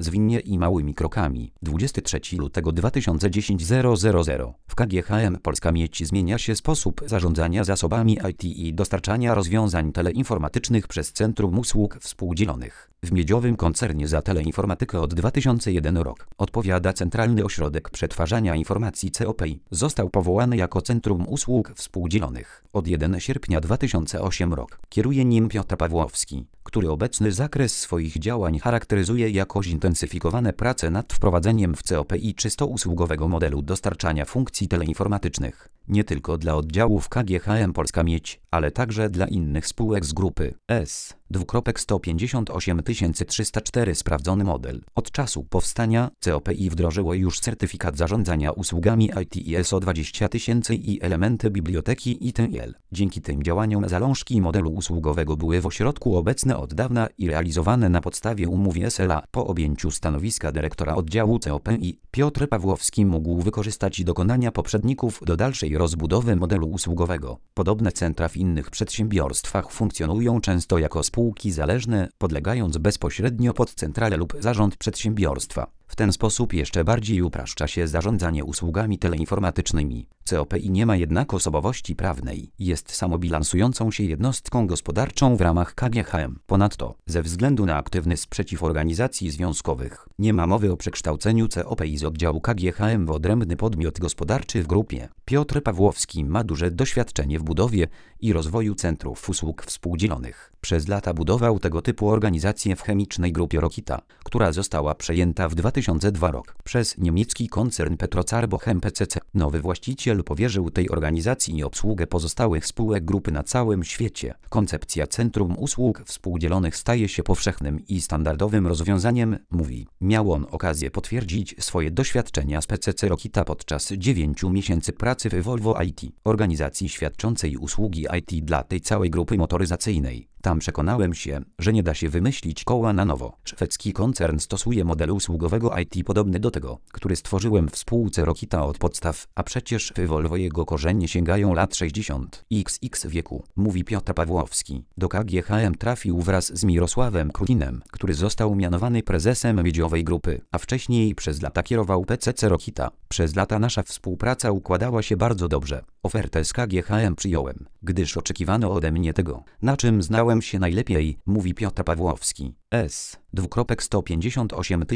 zwinnie i małymi krokami. 23 lutego 2010 000. W KGHM Polska Miedź zmienia się sposób zarządzania zasobami IT i dostarczania rozwiązań teleinformatycznych przez Centrum Usług Współdzielonych. W miedziowym koncernie za teleinformatykę od 2001 rok odpowiada Centralny Ośrodek Przetwarzania Informacji COPI. Został powołany jako Centrum Usług Współdzielonych. Od 1 sierpnia 2008 rok. Kieruje nim Piotr Pawłowski, który obecny zakres swoich działań charakteryzuje jako zintensyfikowane prace nad wprowadzeniem w COPI czysto usługowego modelu dostarczania funkcji teleinformatycznych. Nie tylko dla oddziałów KGHM Polska Miedź, ale także dla innych spółek z grupy S. 158304 sprawdzony model. Od czasu powstania COPI wdrożyło już certyfikat zarządzania usługami IT ISO 20000 i elementy biblioteki ITIL. Dzięki tym działaniom zalążki modelu usługowego były w ośrodku obecne od dawna i realizowane na podstawie umów SLA. Po objęciu stanowiska dyrektora oddziału COPI, Piotr Pawłowski mógł wykorzystać dokonania poprzedników do dalszej rozbudowy modelu usługowego. Podobne centra w innych przedsiębiorstwach funkcjonują często jako spółki zależne, podlegając bezpośrednio pod centralę lub zarząd przedsiębiorstwa. W ten sposób jeszcze bardziej upraszcza się zarządzanie usługami teleinformatycznymi. COPI nie ma jednak osobowości prawnej. Jest samobilansującą się jednostką gospodarczą w ramach KGHM. Ponadto, ze względu na aktywny sprzeciw organizacji związkowych, nie ma mowy o przekształceniu COPI z oddziału KGHM w odrębny podmiot gospodarczy w grupie. Piotr Pawłowski ma duże doświadczenie w budowie i rozwoju centrów usług współdzielonych. Przez lata budował tego typu organizację w chemicznej grupie Rokita, która została przejęta w 2002 rok przez niemiecki koncern Petrocarbo-Chem PCC. Nowy właściciel powierzył tej organizacji obsługę pozostałych spółek grupy na całym świecie. Koncepcja Centrum Usług Współdzielonych staje się powszechnym i standardowym rozwiązaniem, mówi. Miał on okazję potwierdzić swoje doświadczenia z PCC Rokita podczas 9 miesięcy pracy w Volvo IT, organizacji świadczącej usługi IT dla tej całej grupy motoryzacyjnej. Tam przekonałem się, że nie da się wymyślić koła na nowo. Szwedzki koncern stosuje model usługowego IT podobny do tego, który stworzyłem w spółce Rokita od podstaw, a przecież w Volvo jego korzenie sięgają lat 60 XX wieku, mówi Piotr Pawłowski. Do KGHM trafił wraz z Mirosławem Krutinem, który został mianowany prezesem miedziowej grupy, a wcześniej przez lata kierował PCC Rokita. Przez lata nasza współpraca układała się bardzo dobrze. Ofertę z KGHM przyjąłem, gdyż oczekiwano ode mnie tego, na czym znałem się najlepiej, mówi Piotr Pawłowski. S. 158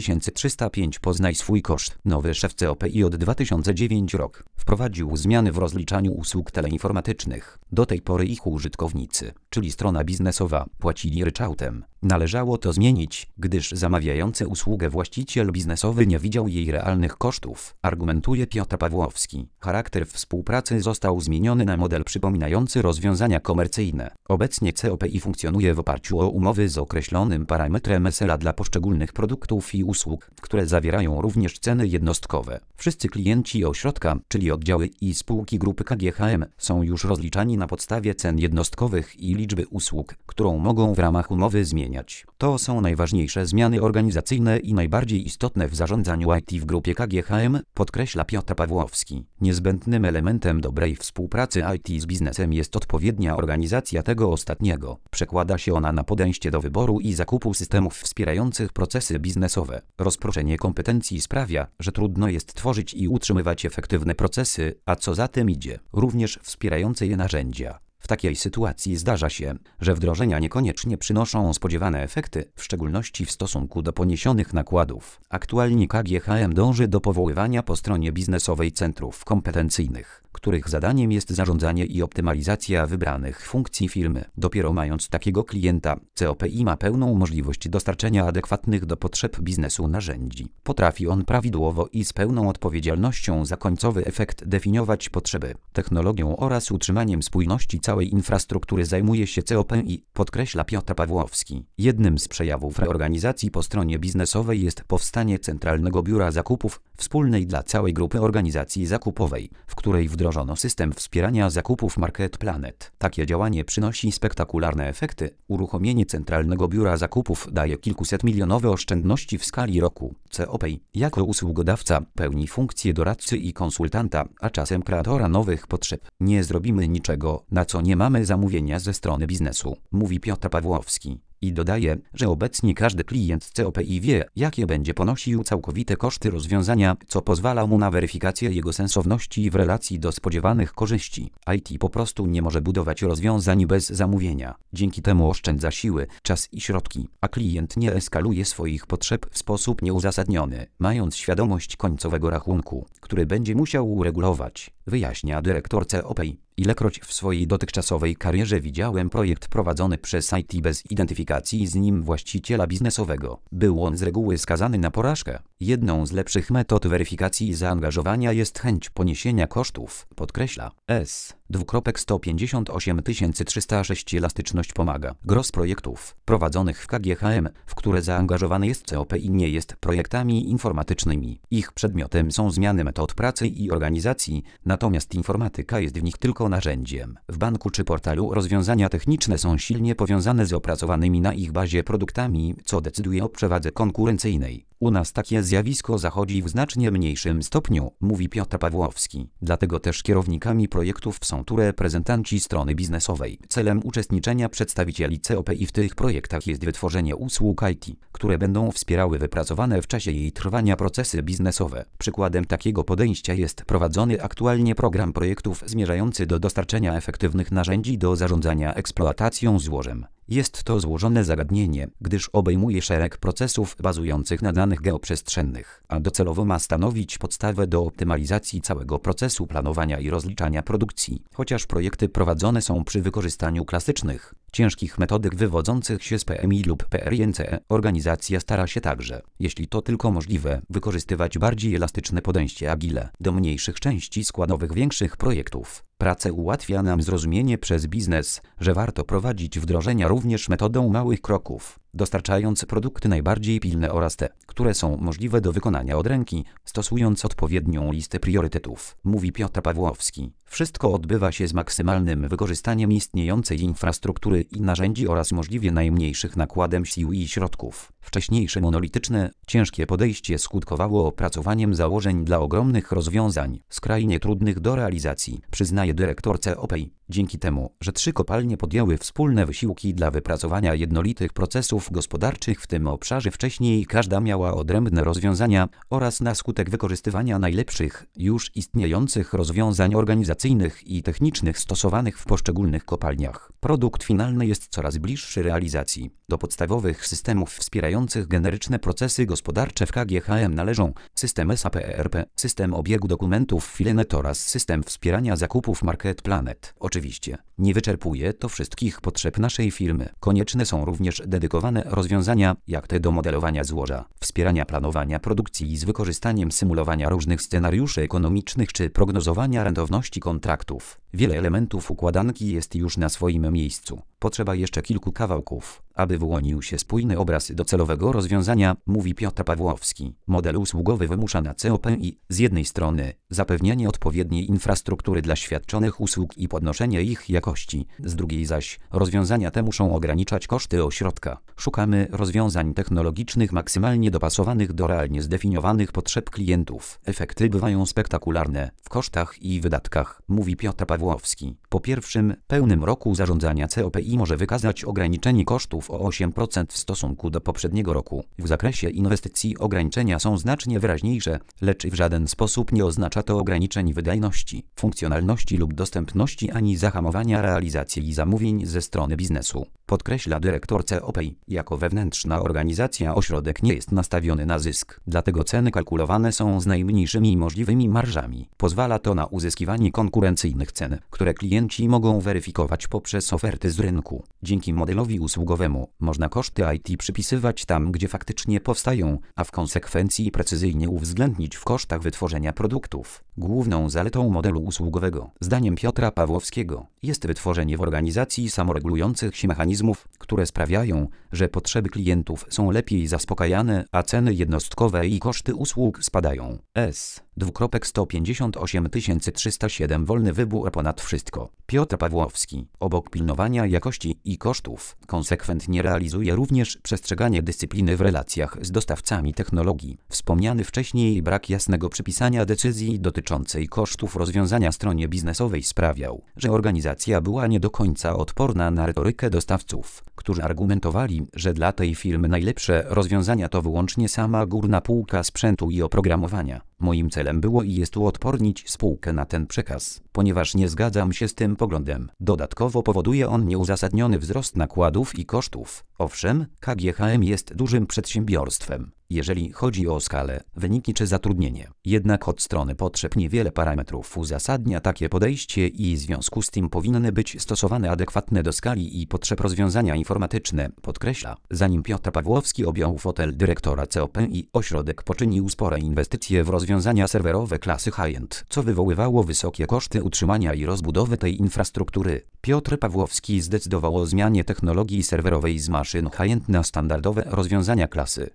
305 Poznaj swój koszt. Nowy szef COPI od 2009 rok wprowadził zmiany w rozliczaniu usług teleinformatycznych. Do tej pory ich użytkownicy, czyli strona biznesowa, płacili ryczałtem. Należało to zmienić, gdyż zamawiający usługę właściciel biznesowy nie widział jej realnych kosztów, argumentuje Piotr Pawłowski. Charakter współpracy został zmieniony na model przypominający rozwiązania komercyjne. Obecnie COPI funkcjonuje w oparciu o umowy z określonym parametrem SLA dla poszczególnych produktów i usług, które zawierają również ceny jednostkowe. Wszyscy klienci ośrodka, czyli oddziały i spółki grupy KGHM, są już rozliczani na podstawie cen jednostkowych i liczby usług, którą mogą w ramach umowy zmieniać. To są najważniejsze zmiany organizacyjne i najbardziej istotne w zarządzaniu IT w grupie KGHM, podkreśla Piotr Pawłowski. Niezbędnym elementem dobrej współpracy IT z biznesem jest odpowiednia organizacja tego ostatniego. Przekłada się ona na podejście do wyboru i zakupu systemów wspierających procesy biznesowe. Rozproszenie kompetencji sprawia, że trudno jest tworzyć i utrzymywać efektywne procesy, a co za tym idzie, również wspierające je narzędzia. W takiej sytuacji zdarza się, że wdrożenia niekoniecznie przynoszą spodziewane efekty, w szczególności w stosunku do poniesionych nakładów. Aktualnie KGHM dąży do powoływania po stronie biznesowej centrów kompetencyjnych, których zadaniem jest zarządzanie i optymalizacja wybranych funkcji firmy. Dopiero mając takiego klienta, COPI ma pełną możliwość dostarczenia adekwatnych do potrzeb biznesu narzędzi. Potrafi on prawidłowo i z pełną odpowiedzialnością za końcowy efekt definiować potrzeby, technologią oraz utrzymaniem spójności całej infrastruktury zajmuje się COPI, podkreśla Piotr Pawłowski. Jednym z przejawów reorganizacji po stronie biznesowej jest powstanie Centralnego Biura Zakupów, wspólnej dla całej grupy organizacji zakupowej, w której wdrożono system wspierania zakupów Market Planet. Takie działanie przynosi spektakularne efekty. Uruchomienie Centralnego Biura Zakupów daje kilkusetmilionowe oszczędności w skali roku. COPI jako usługodawca pełni funkcję doradcy i konsultanta, a czasem kreatora nowych potrzeb. Nie zrobimy niczego, na co nie mamy zamówienia ze strony biznesu, mówi Piotr Pawłowski. I dodaje, że obecnie każdy klient COPI wie, jakie będzie ponosił całkowite koszty rozwiązania, co pozwala mu na weryfikację jego sensowności w relacji do spodziewanych korzyści. IT po prostu nie może budować rozwiązań bez zamówienia. Dzięki temu oszczędza siły, czas i środki, a klient nie eskaluje swoich potrzeb w sposób nieuzasadniony, mając świadomość końcowego rachunku, który będzie musiał uregulować, wyjaśnia dyrektor COPI. Ilekroć w swojej dotychczasowej karierze widziałem projekt prowadzony przez IT bez identyfikacji z nim właściciela biznesowego, był on z reguły skazany na porażkę. Jedną z lepszych metod weryfikacji zaangażowania jest chęć poniesienia kosztów, podkreśla S. 306 Elastyczność pomaga. Gros projektów prowadzonych w KGHM, w które zaangażowane jest COPI, nie jest projektami informatycznymi. Ich przedmiotem są zmiany metod pracy i organizacji, natomiast informatyka jest w nich tylko narzędziem. W banku czy portalu rozwiązania techniczne są silnie powiązane z opracowanymi na ich bazie produktami, co decyduje o przewadze konkurencyjnej. U nas takie zjawisko zachodzi w znacznie mniejszym stopniu, mówi Piotr Pawłowski. Dlatego też kierownikami projektów są tu reprezentanci strony biznesowej. Celem uczestniczenia przedstawicieli COPI w tych projektach jest wytworzenie usług IT, które będą wspierały wypracowane w czasie jej trwania procesy biznesowe. Przykładem takiego podejścia jest prowadzony aktualnie program projektów zmierzający do dostarczenia efektywnych narzędzi do zarządzania eksploatacją złożem. Jest to złożone zagadnienie, gdyż obejmuje szereg procesów bazujących na danych geoprzestrzennych, a docelowo ma stanowić podstawę do optymalizacji całego procesu planowania i rozliczania produkcji. Chociaż projekty prowadzone są przy wykorzystaniu klasycznych, ciężkich metodyk wywodzących się z PMI lub PRINCE, organizacja stara się także, jeśli to tylko możliwe, wykorzystywać bardziej elastyczne podejście agile do mniejszych części składowych większych projektów. Pracę ułatwia nam zrozumienie przez biznes, że warto prowadzić wdrożenia również metodą małych kroków, dostarczając produkty najbardziej pilne oraz te, które są możliwe do wykonania od ręki, stosując odpowiednią listę priorytetów, mówi Piotr Pawłowski. Wszystko odbywa się z maksymalnym wykorzystaniem istniejącej infrastruktury i narzędzi oraz możliwie najmniejszych nakładem sił i środków. Wcześniejsze monolityczne, ciężkie podejście skutkowało opracowaniem założeń dla ogromnych rozwiązań, skrajnie trudnych do realizacji, przyznaje dyrektor COPI. Dzięki temu, że 3 kopalnie podjęły wspólne wysiłki dla wypracowania jednolitych procesów gospodarczych w tym obszarze, wcześniej każda miała odrębne rozwiązania oraz na skutek wykorzystywania najlepszych, już istniejących rozwiązań organizacyjnych i technicznych stosowanych w poszczególnych kopalniach, produkt finalny jest coraz bliższy realizacji. Do podstawowych systemów wspierających generyczne procesy gospodarcze w KGHM należą system SAP ERP, system obiegu dokumentów Filenet oraz system wspierania zakupów Market Planet. Oczywiście, nie wyczerpuje to wszystkich potrzeb naszej firmy. Konieczne są również dedykowane rozwiązania, jak te do modelowania złoża, wspierania planowania produkcji z wykorzystaniem symulowania różnych scenariuszy ekonomicznych czy prognozowania rentowności kontraktów. Wiele elementów układanki jest już na swoim miejscu. Potrzeba jeszcze kilku kawałków, aby wyłonił się spójny obraz docelowego rozwiązania, mówi Piotr Pawłowski. Model usługowy wymusza na COPI z jednej strony zapewnienie odpowiedniej infrastruktury dla świadczonych usług i podnoszenie ich jakości, z drugiej zaś rozwiązania te muszą ograniczać koszty ośrodka. Szukamy rozwiązań technologicznych maksymalnie dopasowanych do realnie zdefiniowanych potrzeb klientów. Efekty bywają spektakularne w kosztach i wydatkach, mówi Piotr Pawłowski. Po pierwszym pełnym roku zarządzania COPI może wykazać ograniczenie kosztów o 8% w stosunku do poprzedniego roku. W zakresie inwestycji ograniczenia są znacznie wyraźniejsze, lecz w żaden sposób nie oznacza to ograniczeń wydajności, funkcjonalności lub dostępności ani zahamowania realizacji zamówień ze strony biznesu. Podkreśla dyrektor COPI. Jako wewnętrzna organizacja ośrodek nie jest nastawiony na zysk, dlatego ceny kalkulowane są z najmniejszymi możliwymi marżami. Pozwala to na uzyskiwanie konkurencyjnych cen, które klienci mogą weryfikować poprzez oferty z rynku. Dzięki modelowi usługowemu można koszty IT przypisywać tam, gdzie faktycznie powstają, a w konsekwencji precyzyjnie uwzględnić w kosztach wytworzenia produktów. Główną zaletą modelu usługowego, zdaniem Piotra Pawłowskiego, jest wytworzenie w organizacji samoregulujących się mechanizmów, które sprawiają, że potrzeby klientów są lepiej zaspokajane, a ceny jednostkowe i koszty usług spadają. S. 158 307 Wolny wybór ponad wszystko. Piotr Pawłowski, obok pilnowania jakości i kosztów, konsekwentnie realizuje również przestrzeganie dyscypliny w relacjach z dostawcami technologii. Wspomniany wcześniej brak jasnego przypisania decyzji dotyczących dotyczącej kosztów rozwiązania stronie biznesowej sprawiał, że organizacja była nie do końca odporna na retorykę dostawców, którzy argumentowali, że dla tej firmy najlepsze rozwiązania to wyłącznie sama górna półka sprzętu i oprogramowania. Moim celem było i jest uodpornić spółkę na ten przekaz, ponieważ nie zgadzam się z tym poglądem. Dodatkowo powoduje on nieuzasadniony wzrost nakładów i kosztów. Owszem, KGHM jest dużym przedsiębiorstwem, jeżeli chodzi o skalę, wyniki czy zatrudnienie. Jednak od strony potrzeb niewiele parametrów uzasadnia takie podejście i w związku z tym powinny być stosowane adekwatne do skali i potrzeb rozwiązania informatyczne, podkreśla. Zanim Piotr Pawłowski objął fotel dyrektora COPI, ośrodek poczynił spore inwestycje w rozwiązania serwerowe klasy high-end, co wywoływało wysokie koszty utrzymania i rozbudowy tej infrastruktury. Piotr Pawłowski zdecydował o zmianie technologii serwerowej z maszyn high-end na standardowe rozwiązania klasy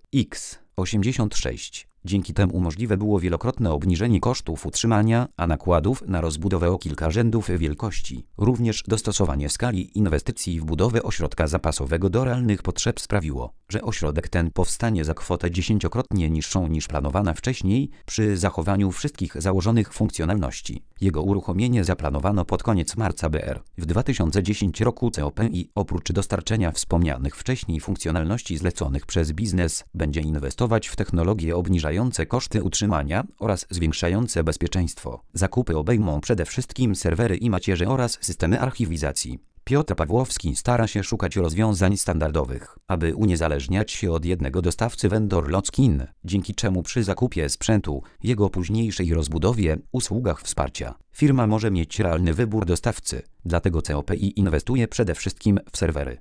x86. Dzięki temu możliwe było wielokrotne obniżenie kosztów utrzymania, a nakładów na rozbudowę o kilka rzędów wielkości. Również dostosowanie skali inwestycji w budowę ośrodka zapasowego do realnych potrzeb sprawiło, że ośrodek ten powstanie za kwotę 10-krotnie niższą niż planowana wcześniej, przy zachowaniu wszystkich założonych funkcjonalności. Jego uruchomienie zaplanowano pod koniec marca br. W 2010 roku COPI, oprócz dostarczenia wspomnianych wcześniej funkcjonalności zleconych przez biznes, będzie inwestować w technologie obniżające koszty utrzymania oraz zwiększające bezpieczeństwo. Zakupy obejmą przede wszystkim serwery i macierze oraz systemy archiwizacji. Piotr Pawłowski stara się szukać rozwiązań standardowych, aby uniezależniać się od jednego dostawcy vendor lock-in, dzięki czemu przy zakupie sprzętu, jego późniejszej rozbudowie, usługach wsparcia, firma może mieć realny wybór dostawcy. Dlatego COPI inwestuje przede wszystkim w serwery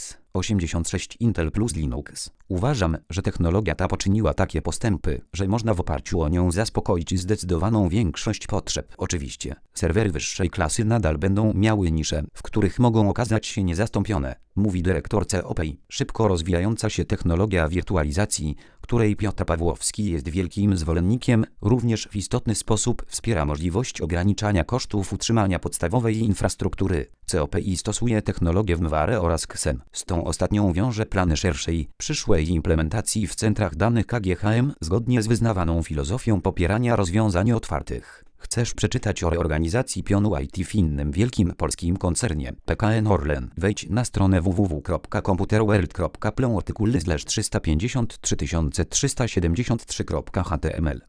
x86 Intel plus Linux. Uważam, że technologia ta poczyniła takie postępy, że można w oparciu o nią zaspokoić zdecydowaną większość potrzeb. Oczywiście, serwery wyższej klasy nadal będą miały nisze, w których mogą okazać się niezastąpione, mówi dyrektor COPI. Szybko rozwijająca się technologia wirtualizacji, której Piotr Pawłowski jest wielkim zwolennikiem, również w istotny sposób wspiera możliwość ograniczania kosztów utrzymania podstawowej infrastruktury. COPI stosuje technologię WMware oraz XEN. Z tą ostatnią wiąże plany szerszej, przyszłej implementacji w centrach danych KGHM zgodnie z wyznawaną filozofią popierania rozwiązań otwartych. Chcesz przeczytać o reorganizacji pionu IT w innym wielkim polskim koncernie PKN Orlen? Wejdź na stronę www.computerworld.pl artykuły /353 373.html